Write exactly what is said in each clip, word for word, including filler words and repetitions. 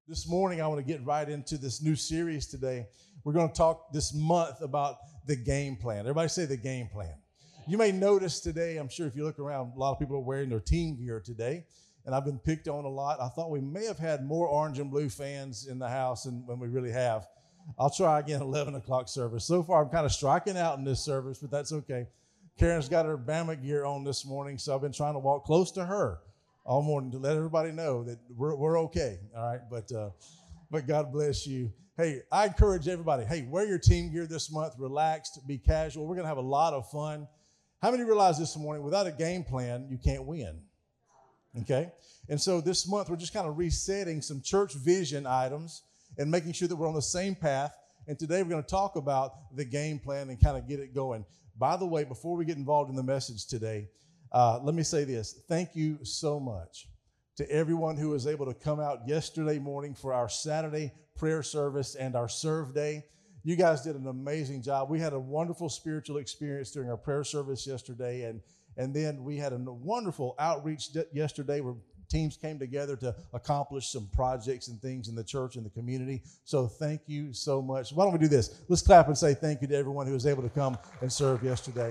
This morning, I want to get right into this new series today. We're going to talk this month about the game plan. Everybody say the game plan. You may notice today, I'm sure if you look around, a lot of people are wearing their team gear today, and I've been picked on a lot. I thought we may have had more orange and blue fans in the house than when we really have. I'll try again eleven o'clock service. So far, I'm kind of striking out in this service, but that's okay. Karen's got her Bama gear on this morning, so I've been trying to walk close to her all morning to let everybody know that we're we're okay, all right? But uh, but God bless you. Hey, I encourage everybody, hey, wear your team gear this month, relaxed, be casual. We're going to have a lot of fun. How many realize this morning, without a game plan, you can't win, okay? And so this month, we're just kind of resetting some church vision items and making sure that we're on the same path. And today we're going to talk about the game plan and kind of get it going. By the way, before we get involved in the message today, Uh, let me say this. Thank you so much to everyone who was able to come out yesterday morning for our Saturday prayer service and our serve day. You guys did an amazing job. We had a wonderful spiritual experience during our prayer service yesterday, and, and then we had a wonderful outreach yesterday where teams came together to accomplish some projects and things in the church and the community. So thank you so much. Why don't we do this? Let's clap and say thank you to everyone who was able to come and serve yesterday.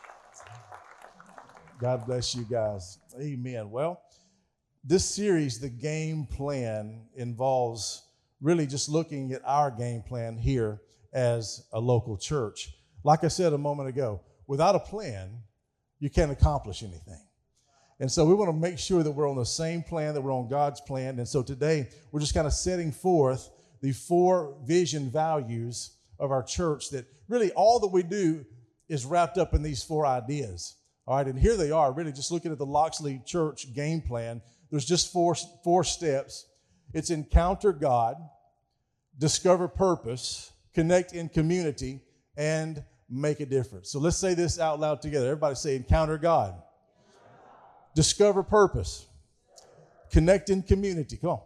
God bless you guys. Amen. Well, this series, the game plan, involves really just looking at our game plan here as a local church. Like I said a moment ago, without a plan, you can't accomplish anything. And so we want to make sure that we're on the same plan, that we're on God's plan. And so today, we're just kind of setting forth the four vision values of our church that really all that we do is wrapped up in these four ideas. All right, and here they are, really just looking at the Loxley Church game plan. There's just four, four steps. It's encounter God, discover purpose, connect in community, and make a difference. So let's say this out loud together. Everybody say encounter God, discover purpose, connect in community, come on,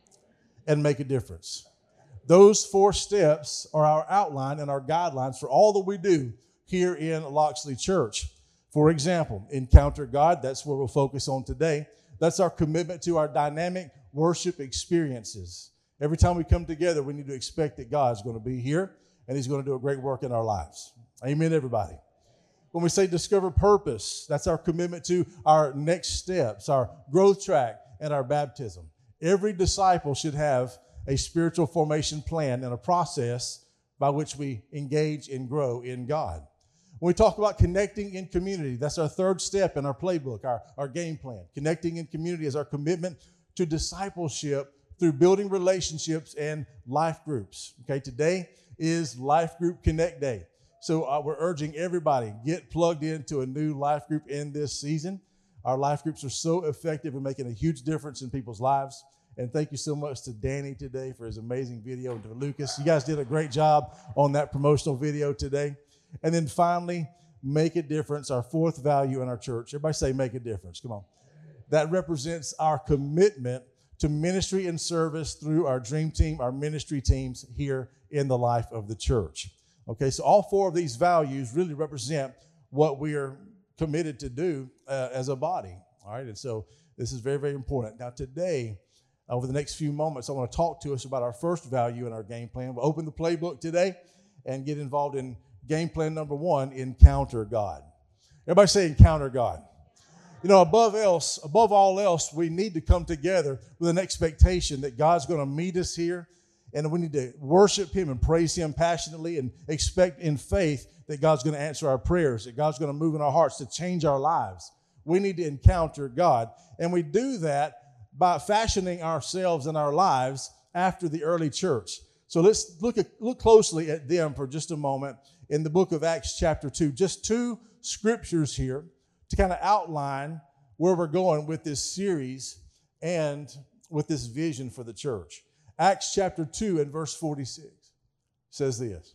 and make a difference. Those four steps are our outline and our guidelines for all that we do here in Loxley Church. For example, encounter God, that's where we'll focus on today. That's our commitment to our dynamic worship experiences. Every time we come together, we need to expect that God's going to be here and he's going to do a great work in our lives. Amen, everybody. When we say discover purpose, that's our commitment to our next steps, our growth track, and our baptism. Every disciple should have a spiritual formation plan and a process by which we engage and grow in God. When we talk about connecting in community, that's our third step in our playbook, our, our game plan. Connecting in community is our commitment to discipleship through building relationships and life groups. Okay, today is Life Group Connect Day. So uh, we're urging everybody, get plugged into a new life group in this season. Our life groups are so effective in making a huge difference in people's lives. And thank you so much to Danny today for his amazing video, and to Lucas. You guys did a great job on that promotional video today. And then finally, make a difference, our fourth value in our church. Everybody say make a difference. Come on. That represents our commitment to ministry and service through our dream team, our ministry teams here in the life of the church. Okay, so all four of these values really represent what we are committed to do uh, as a body. All right, and so this is very, very important. Now today, over the next few moments, I want to talk to us about our first value in our game plan. We'll open the playbook today and get involved in game plan number one, encounter God. Everybody say encounter God. You know, above else, above all else, we need to come together with an expectation that God's going to meet us here, and we need to worship him and praise him passionately and expect in faith that God's going to answer our prayers, that God's going to move in our hearts to change our lives. We need to encounter God, and we do that by fashioning ourselves and our lives after the early church. So let's look at, look closely at them for just a moment in the book of Acts chapter two. Just two scriptures here to kind of outline where we're going with this series and with this vision for the church. Acts chapter two and verse forty-six says this,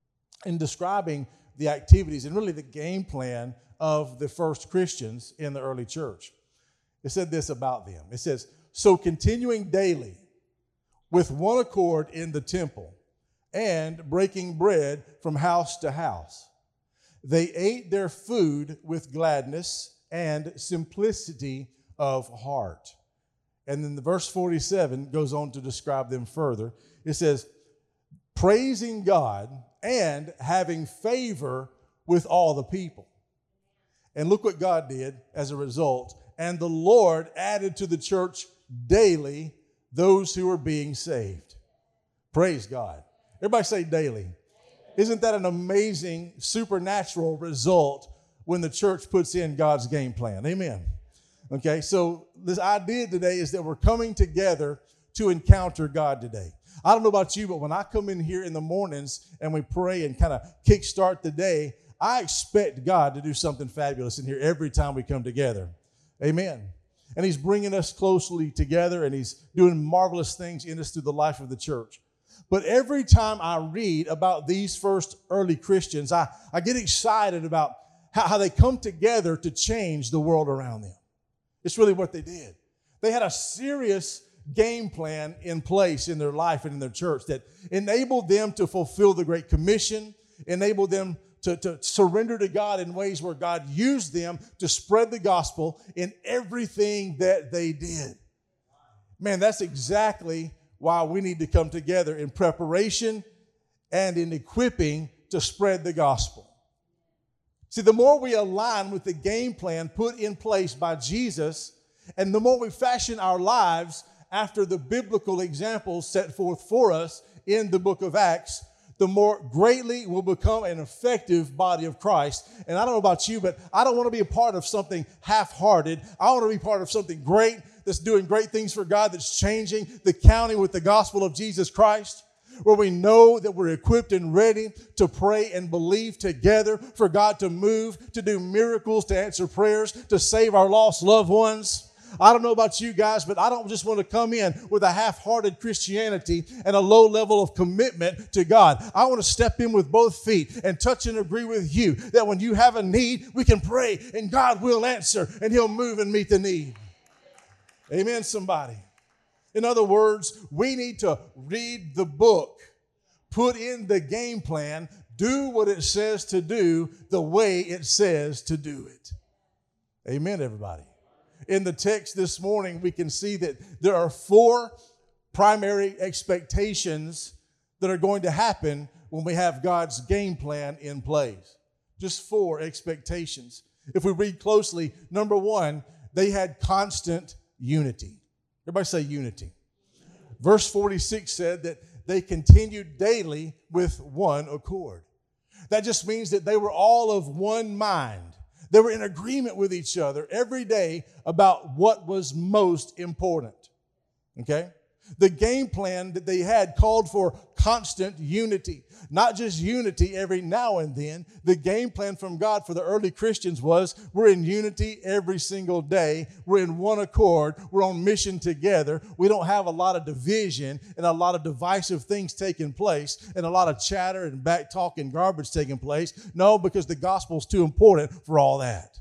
in describing the activities and really the game plan of the first Christians in the early church. It said this about them. It says, so continuing daily with one accord in the temple, and breaking bread from house to house, they ate their food with gladness and simplicity of heart, And then the verse forty-seven goes on to describe them further. It says, praising God and having favor with all the people. And look what God did as a result. And the Lord added to the church daily those who are being saved. Praise God. Everybody say daily. Isn't that an amazing supernatural result when the church puts in God's game plan? Amen. Okay, so this idea today is that we're coming together to encounter God today. I don't know about you, but when I come in here in the mornings and we pray and kind of kickstart the day, I expect God to do something fabulous in here every time we come together. Amen. And he's bringing us closely together, and he's doing marvelous things in us through the life of the church. But every time I read about these first early Christians, I, I get excited about how, how they come together to change the world around them. It's really what they did. They had a serious game plan in place in their life and in their church that enabled them to fulfill the Great Commission, enabled them to, to surrender to God in ways where God used them to spread the gospel in everything that they did. Man, that's exactly why we need to come together in preparation and in equipping to spread the gospel. See, the more we align with the game plan put in place by Jesus, and the more we fashion our lives after the biblical examples set forth for us in the book of Acts, the more greatly we'll become an effective body of Christ. And I don't know about you, but I don't want to be a part of something half-hearted. I want to be part of something great that's doing great things for God, that's changing the county with the gospel of Jesus Christ, where we know that we're equipped and ready to pray and believe together for God to move, to do miracles, to answer prayers, to save our lost loved ones. I don't know about you guys, but I don't just want to come in with a half-hearted Christianity and a low level of commitment to God. I want to step in with both feet and touch and agree with you that when you have a need, we can pray and God will answer and he'll move and meet the need. Amen, somebody. In other words, we need to read the book, put in the game plan, do what it says to do the way it says to do it. Amen, everybody. In the text this morning, we can see that there are four primary expectations that are going to happen when we have God's game plan in place. Just four expectations. If we read closely, number one, they had constant unity. Everybody say unity. Verse forty-six said that they continued daily with one accord. That just means that they were all of one mind. They were in agreement with each other every day about what was most important. Okay? The game plan that they had called for constant unity. Not just unity every now and then. The game plan from God for the early Christians was we're in unity every single day. We're in one accord. We're on mission together. We don't have a lot of division and a lot of divisive things taking place and a lot of chatter and back talk and garbage taking place. No, because the gospel's too important for all that.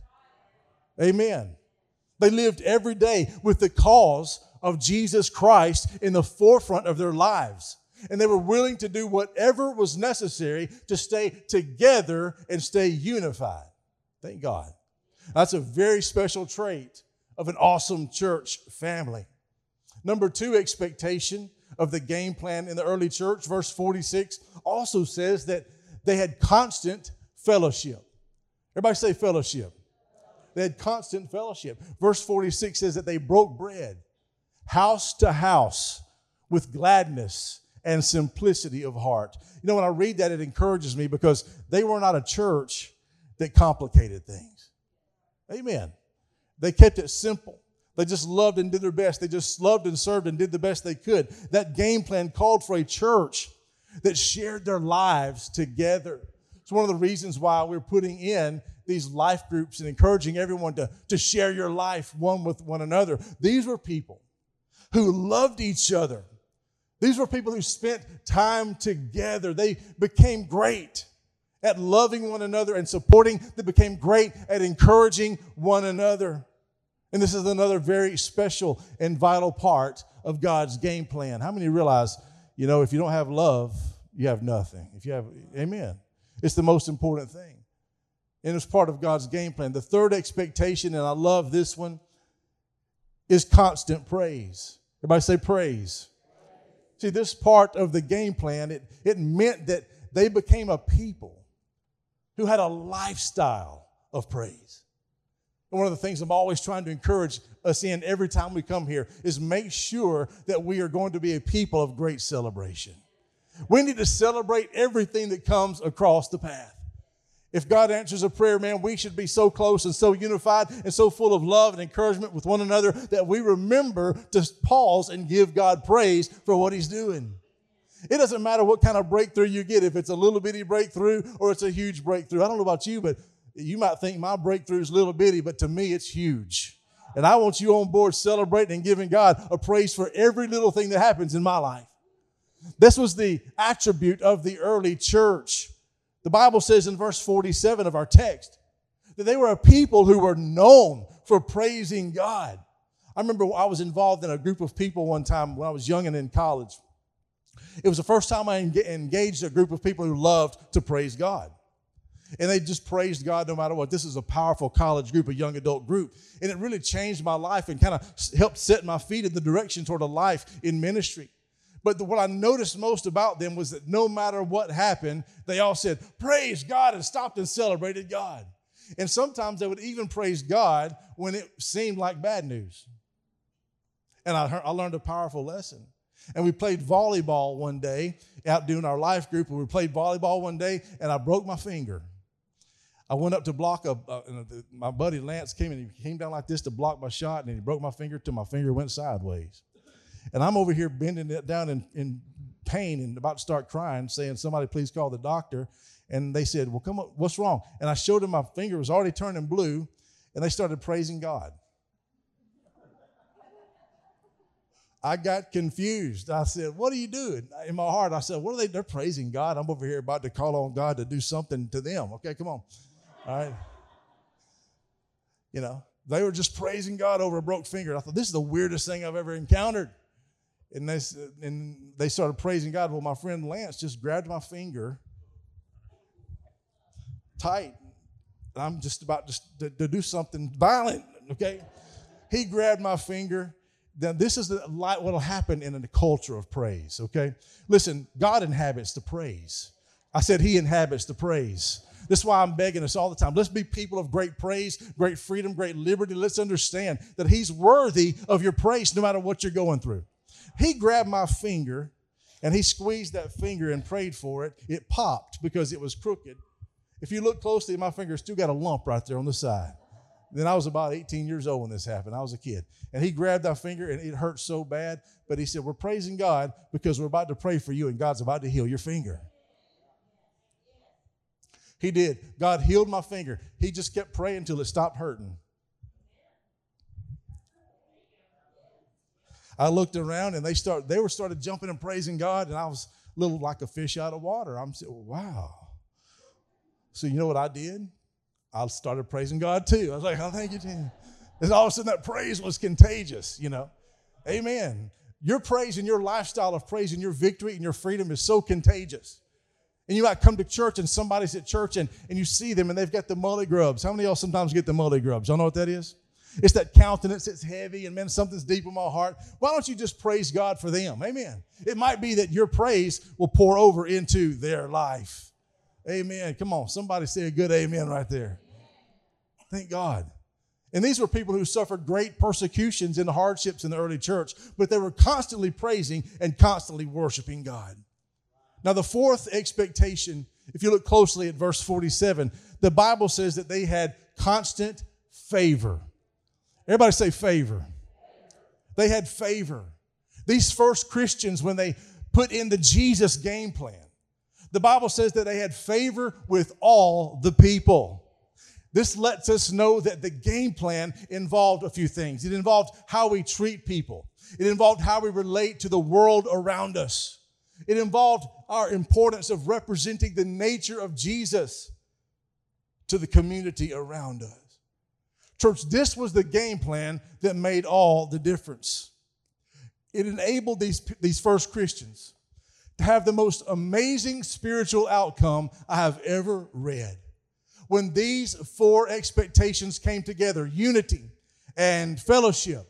Amen. They lived every day with the cause of Jesus Christ in the forefront of their lives. And they were willing to do whatever was necessary to stay together and stay unified. Thank God. That's a very special trait of an awesome church family. Number two expectation of the game plan in the early church, verse forty-six, also says that they had constant fellowship. Everybody say fellowship. They had constant fellowship. Verse forty-six says that they broke bread house to house with gladness and simplicity of heart. You know, when I read that, it encourages me because they were not a church that complicated things. Amen. They kept it simple. They just loved and did their best. They just loved and served and did the best they could. That game plan called for a church that shared their lives together. It's one of the reasons why we're putting in these life groups and encouraging everyone to, to share your life one with one another. These were people who loved each other. These were people who spent time together. They became great at loving one another and supporting. They became great at encouraging one another. And this is another very special and vital part of God's game plan. How many realize, you know, if you don't have love, you have nothing. If you have, amen. It's the most important thing. And it's part of God's game plan. The third expectation, and I love this one, is constant praise. Everybody say praise. See, this part of the game plan, it, it meant that they became a people who had a lifestyle of praise. And one of the things I'm always trying to encourage us in every time we come here is make sure that we are going to be a people of great celebration. We need to celebrate everything that comes across the path. If God answers a prayer, man, we should be so close and so unified and so full of love and encouragement with one another that we remember to pause and give God praise for what he's doing. It doesn't matter what kind of breakthrough you get, if it's a little bitty breakthrough or it's a huge breakthrough. I don't know about you, but you might think my breakthrough is little bitty, but to me it's huge. And I want you on board celebrating and giving God a praise for every little thing that happens in my life. This was the attribute of the early church. The Bible says in verse forty-seven of our text that they were a people who were known for praising God. I remember I was involved in a group of people one time when I was young and in college. It was the first time I engaged a group of people who loved to praise God. And they just praised God no matter what. This is a powerful college group, a young adult group. And it really changed my life and kind of helped set my feet in the direction toward a life in ministry. But the, what I noticed most about them was that no matter what happened, they all said, praise God, and stopped and celebrated God. And sometimes they would even praise God when it seemed like bad news. And I, heard, I learned a powerful lesson. And we played volleyball one day out doing our life group. And we played volleyball one day, and I broke my finger. I went up to block a, uh, my buddy Lance came and he came down like this to block my shot, and he broke my finger till my finger went sideways. And I'm over here bending it down in, in pain and about to start crying, saying, somebody please call the doctor. And they said, well, come on, what's wrong? And I showed them my finger was already turning blue, and they started praising God. I got confused. I said, what are you doing? In my heart, I said, what are they? They're praising God. I'm over here about to call on God to do something to them. Okay, come on. All right. You know, they were just praising God over a broke finger. I thought, this is the weirdest thing I've ever encountered. And they, and they started praising God. Well, my friend Lance just grabbed my finger tight. And I'm just about to, to do something violent, okay? He grabbed my finger. Now, this is the, what will happen in a culture of praise, okay? Listen, God inhabits the praise. I said he inhabits the praise. This is why I'm begging us all the time. Let's be people of great praise, great freedom, great liberty. Let's understand that he's worthy of your praise no matter what you're going through. He grabbed my finger, and he squeezed that finger and prayed for it. It popped because it was crooked. If you look closely, my finger still got a lump right there on the side. Then I was about eighteen years old when this happened. I was a kid. And he grabbed that finger, and it hurt so bad. But he said, we're praising God because we're about to pray for you, and God's about to heal your finger. He did. God healed my finger. He just kept praying until it stopped hurting. I looked around, and they start, they were started jumping and praising God, and I was a little like a fish out of water. I'm saying, wow. So you know what I did? I started praising God too. I was like, oh, thank you, Jesus. And all of a sudden that praise was contagious, you know. Amen. Your praise and your lifestyle of praise and your victory and your freedom is so contagious. And you might come to church and somebody's at church and, and you see them and they've got the mully grubs. How many of y'all sometimes get the mully grubs? Y'all know what that is? It's that countenance that's heavy and, man, something's deep in my heart. Why don't you just praise God for them? Amen. It might be that your praise will pour over into their life. Amen. Come on. Somebody say a good amen right there. Thank God. And these were people who suffered great persecutions and hardships in the early church, but they were constantly praising and constantly worshiping God. Now, the fourth expectation, if you look closely at verse forty-seven, the Bible says that they had constant favor. Everybody say favor. They had favor. These first Christians, when they put in the Jesus game plan, the Bible says that they had favor with all the people. This lets us know that the game plan involved a few things. It involved how we treat people. It involved how we relate to the world around us. It involved our importance of representing the nature of Jesus to the community around us. Church, this was the game plan that made all the difference. It enabled these, these first Christians to have the most amazing spiritual outcome I have ever read. When these four expectations came together, unity and fellowship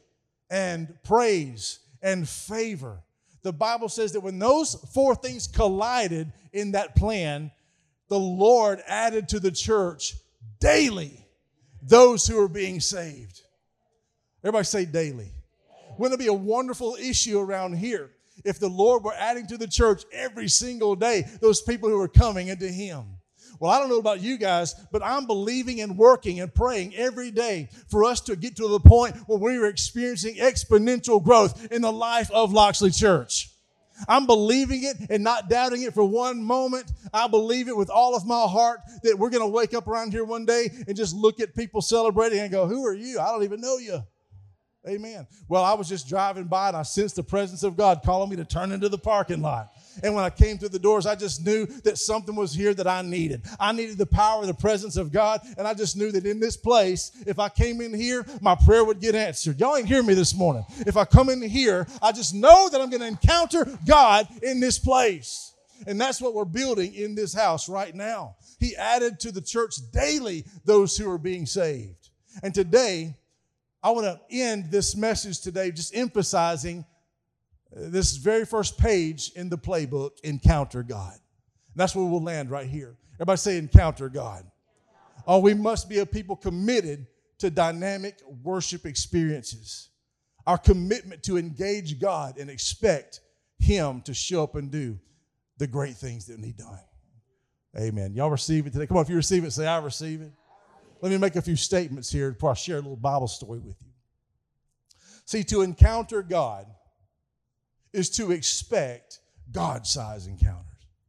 and praise and favor. The Bible says that when those four things collided in that plan, the Lord added to the church daily those who are being saved. Everybody say daily. Wouldn't it be a wonderful issue around here if the Lord were adding to the church every single day those people who are coming into Him? Well, I don't know about you guys, but I'm believing and working and praying every day for us to get to the point where we are experiencing exponential growth in the life of Loxley Church. I'm believing it and not doubting it for one moment. I believe it with all of my heart that we're going to wake up around here one day and just look at people celebrating and go, who are you? I don't even know you. Amen. Well, I was just driving by and I sensed the presence of God calling me to turn into the parking lot. And when I came through the doors, I just knew that something was here that I needed. I needed the power of the presence of God. And I just knew that in this place, if I came in here, my prayer would get answered. Y'all ain't hear me this morning. If I come in here, I just know that I'm going to encounter God in this place. And that's what we're building in this house right now. He added to the church daily those who are being saved. And today, I want to end this message today just emphasizing this very first page in the playbook, Encounter God. And that's where we'll land right here. Everybody say Encounter God. Oh, we must be a people committed to dynamic worship experiences. Our commitment to engage God and expect Him to show up and do the great things that need done. Amen. Y'all receive it today? Come on, if you receive it, say, I receive it. Let me make a few statements here before I share a little Bible story with you. See, to encounter God is to expect God-sized encounters.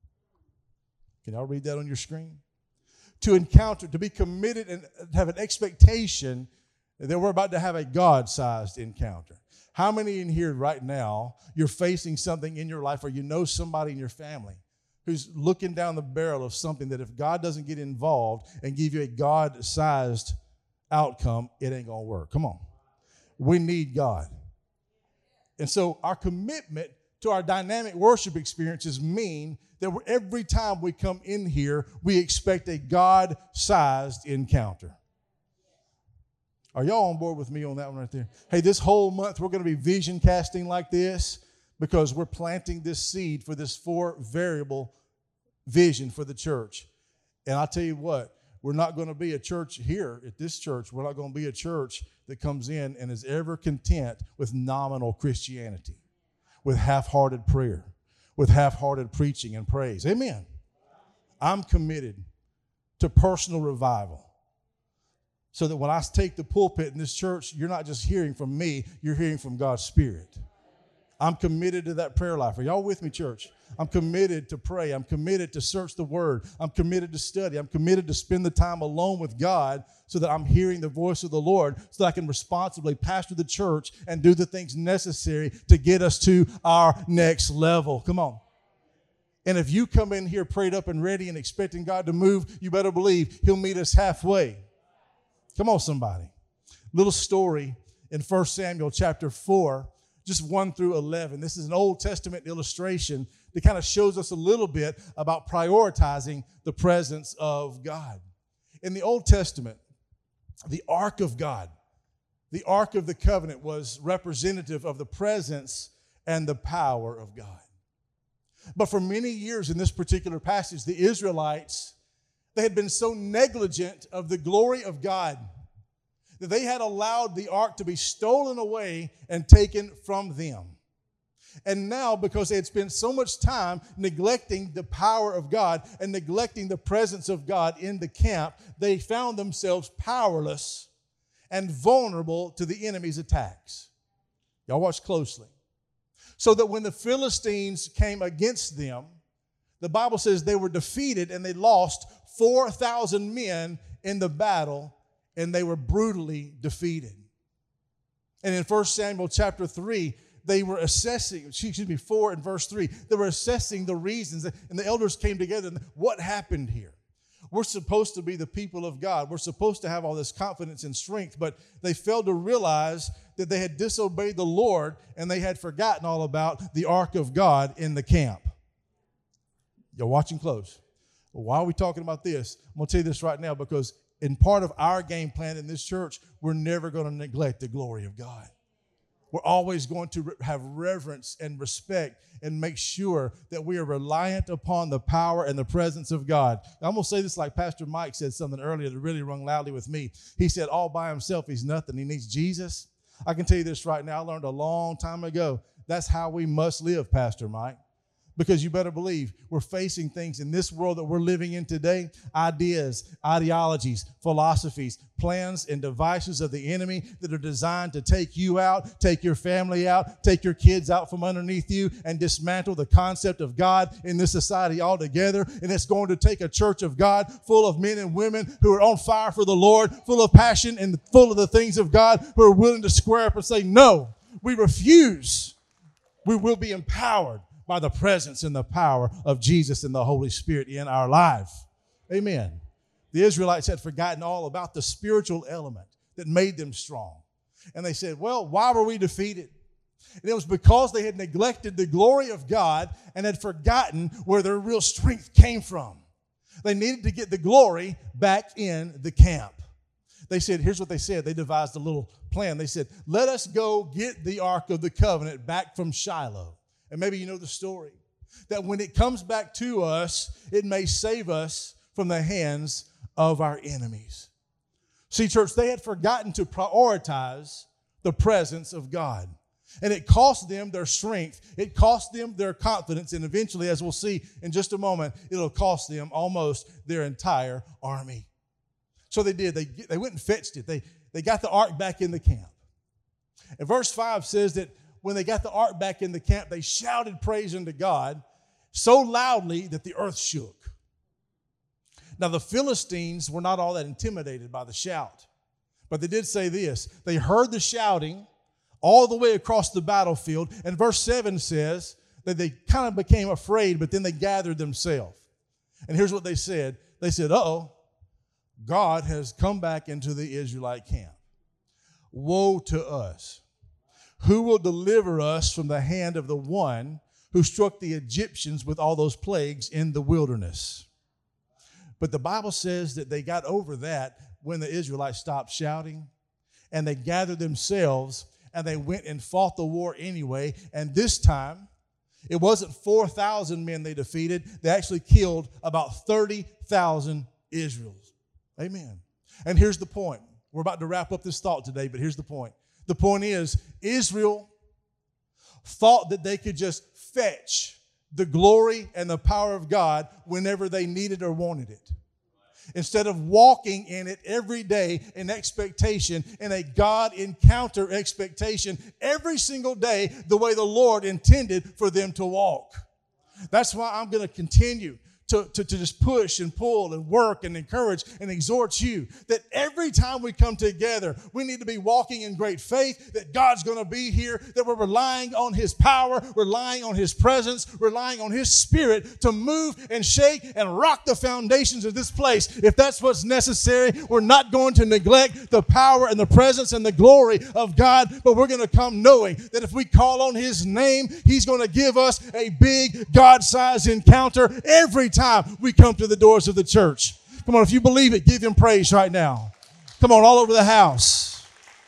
Can y'all read that on your screen? To encounter, to be committed and have an expectation that we're about to have a God-sized encounter. How many in here right now, you're facing something in your life or you know somebody in your family who's looking down the barrel of something that if God doesn't get involved and give you a God-sized outcome, it ain't going to work. Come on. We need God. And so our commitment to our dynamic worship experiences mean that every time we come in here, we expect a God-sized encounter. Are y'all on board with me on that one right there? Hey, this whole month we're going to be vision casting like this because we're planting this seed for this four variable vision for the church. And I'll tell you what, we're not going to be a church here at this church. We're not going to be a church that comes in and is ever content with nominal Christianity, with half-hearted prayer, with half-hearted preaching and praise. Amen. I'm committed to personal revival so that when I take the pulpit in this church, you're not just hearing from me, you're hearing from God's Spirit. I'm committed to that prayer life. Are y'all with me, church? I'm committed to pray. I'm committed to search the Word. I'm committed to study. I'm committed to spend the time alone with God so that I'm hearing the voice of the Lord so that I can responsibly pastor the church and do the things necessary to get us to our next level. Come on. And if you come in here prayed up and ready and expecting God to move, you better believe He'll meet us halfway. Come on, somebody. Little story in First Samuel chapter four. Just one through eleven. This is an Old Testament illustration that kind of shows us a little bit about prioritizing the presence of God. In the Old Testament, the Ark of God, the Ark of the Covenant was representative of the presence and the power of God. But for many years in this particular passage, the Israelites, they had been so negligent of the glory of God that they had allowed the ark to be stolen away and taken from them. And now, because they had spent so much time neglecting the power of God and neglecting the presence of God in the camp, they found themselves powerless and vulnerable to the enemy's attacks. Y'all watch closely. So that when the Philistines came against them, the Bible says they were defeated and they lost four thousand men in the battle, and they were brutally defeated. And in First Samuel chapter three, they were assessing, excuse me, four and verse three, they were assessing the reasons, and the elders came together and what happened here? We're supposed to be the people of God. We're supposed to have all this confidence and strength, but they failed to realize that they had disobeyed the Lord and they had forgotten all about the ark of God in the camp. You're watching close. Well, why are we talking about this? I'm going to tell you this right now because in part of our game plan in this church, we're never going to neglect the glory of God. We're always going to re- have reverence and respect and make sure that we are reliant upon the power and the presence of God. I'm going to say this like Pastor Mike said something earlier that really rung loudly with me. He said, all by himself, he's nothing. He needs Jesus. I can tell you this right now. I learned a long time ago. That's how we must live, Pastor Mike. Because you better believe we're facing things in this world that we're living in today, ideas, ideologies, philosophies, plans, and devices of the enemy that are designed to take you out, take your family out, take your kids out from underneath you, and dismantle the concept of God in this society altogether. And it's going to take a church of God full of men and women who are on fire for the Lord, full of passion and full of the things of God, who are willing to square up and say, no, we refuse. We will be empowered by the presence and the power of Jesus and the Holy Spirit in our life. Amen. The Israelites had forgotten all about the spiritual element that made them strong. And they said, well, why were we defeated? And it was because they had neglected the glory of God and had forgotten where their real strength came from. They needed to get the glory back in the camp. They said, here's what they said. They devised a little plan. They said, let us go get the Ark of the Covenant back from Shiloh. And maybe you know the story, that when it comes back to us, it may save us from the hands of our enemies. See, church, they had forgotten to prioritize the presence of God. And it cost them their strength. It cost them their confidence. And eventually, as we'll see in just a moment, it'll cost them almost their entire army. So they did. They, they went and fetched it. They, they got the ark back in the camp. And verse five says that when they got the ark back in the camp, they shouted praise unto God so loudly that the earth shook. Now, the Philistines were not all that intimidated by the shout, but they did say this. They heard the shouting all the way across the battlefield, and verse seven says that they kind of became afraid, but then they gathered themselves. And here's what they said. They said, uh-oh, God has come back into the Israelite camp. Woe to us. Who will deliver us from the hand of the one who struck the Egyptians with all those plagues in the wilderness? But the Bible says that they got over that when the Israelites stopped shouting, and they gathered themselves and they went and fought the war anyway. And this time, it wasn't four thousand men they defeated. They actually killed about thirty thousand Israels. Amen. And here's the point. We're about to wrap up this thought today, but here's the point. The point is, Israel thought that they could just fetch the glory and the power of God whenever they needed or wanted it, instead of walking in it every day in expectation, in a God encounter expectation every single day, the way the Lord intended for them to walk. That's why I'm going to continue To, to, to just push and pull and work and encourage and exhort you that every time we come together, we need to be walking in great faith that God's going to be here, that we're relying on His power, relying on His presence, relying on His Spirit to move and shake and rock the foundations of this place. If that's what's necessary, we're not going to neglect the power and the presence and the glory of God, but we're going to come knowing that if we call on His name, He's going to give us a big God-sized encounter every time we come to the doors of the church. Come on, if you believe it, give Him praise right now. Come on, all over the house.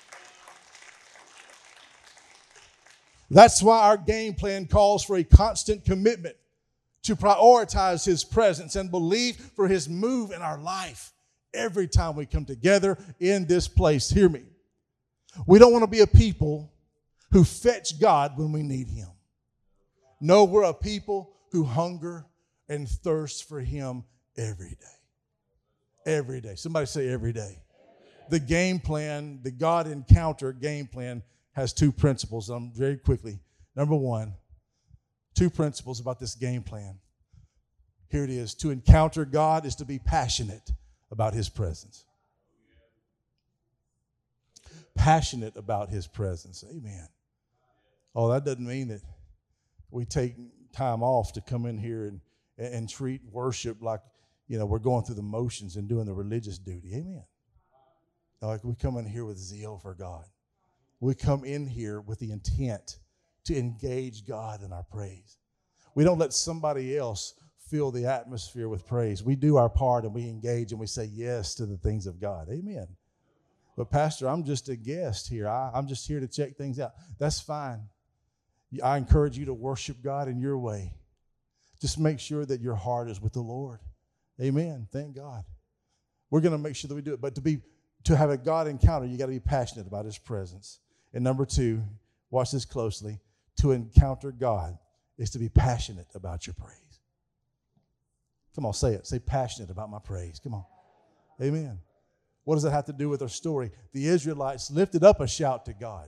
That's why our game plan calls for a constant commitment to prioritize His presence and believe for His move in our life every time we come together in this place. Hear me. We don't want to be a people who fetch God when we need Him. No, we're a people who hunger and thirst for Him every day. Every day. Somebody say every day. The game plan, the God encounter game plan has two principles. Um, very quickly. Number one, two principles about this game plan. Here it is. To encounter God is to be passionate about His presence. Passionate about His presence. Amen. Oh, that doesn't mean that we take time off to come in here and and treat worship like, you know, we're going through the motions and doing the religious duty. Amen. Like we come in here with zeal for God. We come in here with the intent to engage God in our praise. We don't let somebody else fill the atmosphere with praise. We do our part and we engage and we say yes to the things of God. Amen. But Pastor, I'm just a guest here. I, I'm just here to check things out. That's fine. I encourage you to worship God in your way. Just make sure that your heart is with the Lord. Amen. Thank God. We're going to make sure that we do it. But to be to have a God encounter, you got to be passionate about his presence. And number two, watch this closely, to encounter God is to be passionate about your praise. Come on, say it. Say passionate about my praise. Come on. Amen. What does that have to do with our story? The Israelites lifted up a shout to God,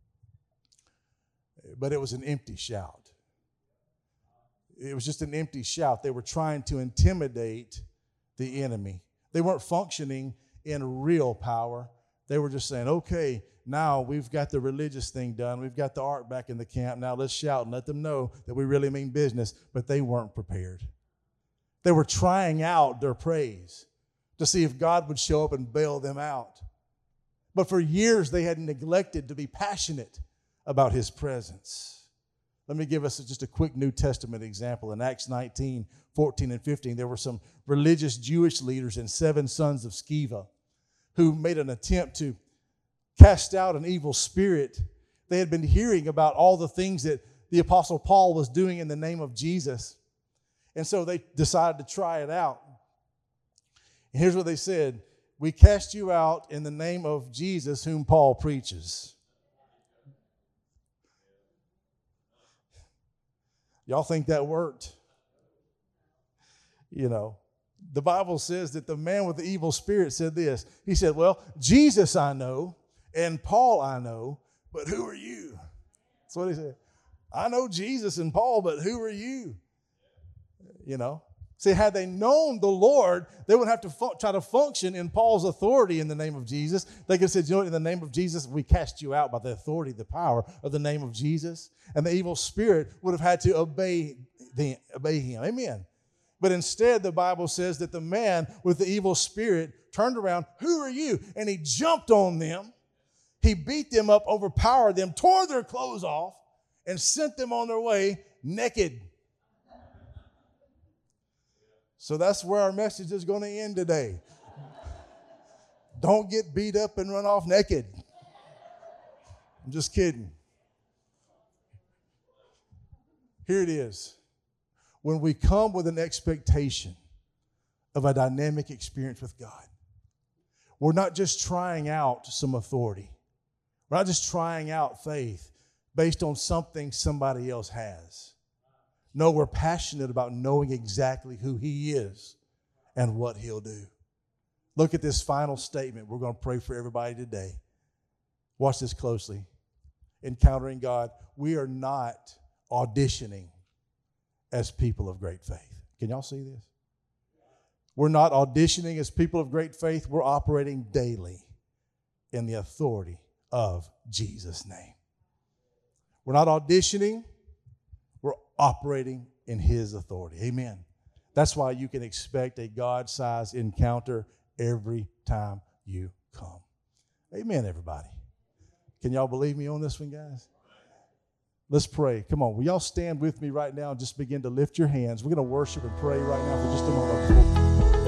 but it was an empty shout. It was just an empty shout. They were trying to intimidate the enemy. They weren't functioning in real power. They were just saying, okay, now we've got the religious thing done. We've got the ark back in the camp. Now let's shout and let them know that we really mean business. But they weren't prepared. They were trying out their praise to see if God would show up and bail them out. But for years, they had neglected to be passionate about his presence. Let me give us just a quick New Testament example. In Acts nineteen, fourteen, and fifteen, there were some religious Jewish leaders and seven sons of Sceva who made an attempt to cast out an evil spirit. They had been hearing about all the things that the Apostle Paul was doing in the name of Jesus. And so they decided to try it out. And here's what they said. We cast you out in the name of Jesus, whom Paul preaches. Y'all think that worked? You know, the Bible says that the man with the evil spirit said this. He said, well, Jesus I know, and Paul I know, but who are you? That's what he said. I know Jesus and Paul, but who are you? You know, see, had they known the Lord, they wouldn't have to fu- try to function in Paul's authority in the name of Jesus. They could have said, you know what, in the name of Jesus, we cast you out by the authority, the power of the name of Jesus. And the evil spirit would have had to obey, the, obey him. Amen. But instead, the Bible says that the man with the evil spirit turned around, who are you? And he jumped on them. He beat them up, overpowered them, tore their clothes off, and sent them on their way naked. So that's where our message is going to end today. Don't get beat up and run off naked. I'm just kidding. Here it is. When we come with an expectation of a dynamic experience with God, we're not just trying out some authority. We're not just trying out faith based on something somebody else has. No, we're passionate about knowing exactly who he is and what he'll do. Look at this final statement. We're going to pray for everybody today. Watch this closely. Encountering God, we are not auditioning as people of great faith. Can y'all see this? We're not auditioning as people of great faith. We're operating daily in the authority of Jesus' name. We're not auditioning. We're operating in his authority. Amen. That's why you can expect a God-sized encounter every time you come. Amen, everybody. Can y'all believe me on this one, guys? Let's pray. Come on. Will y'all stand with me right now and just begin to lift your hands? We're going to worship and pray right now for just a moment.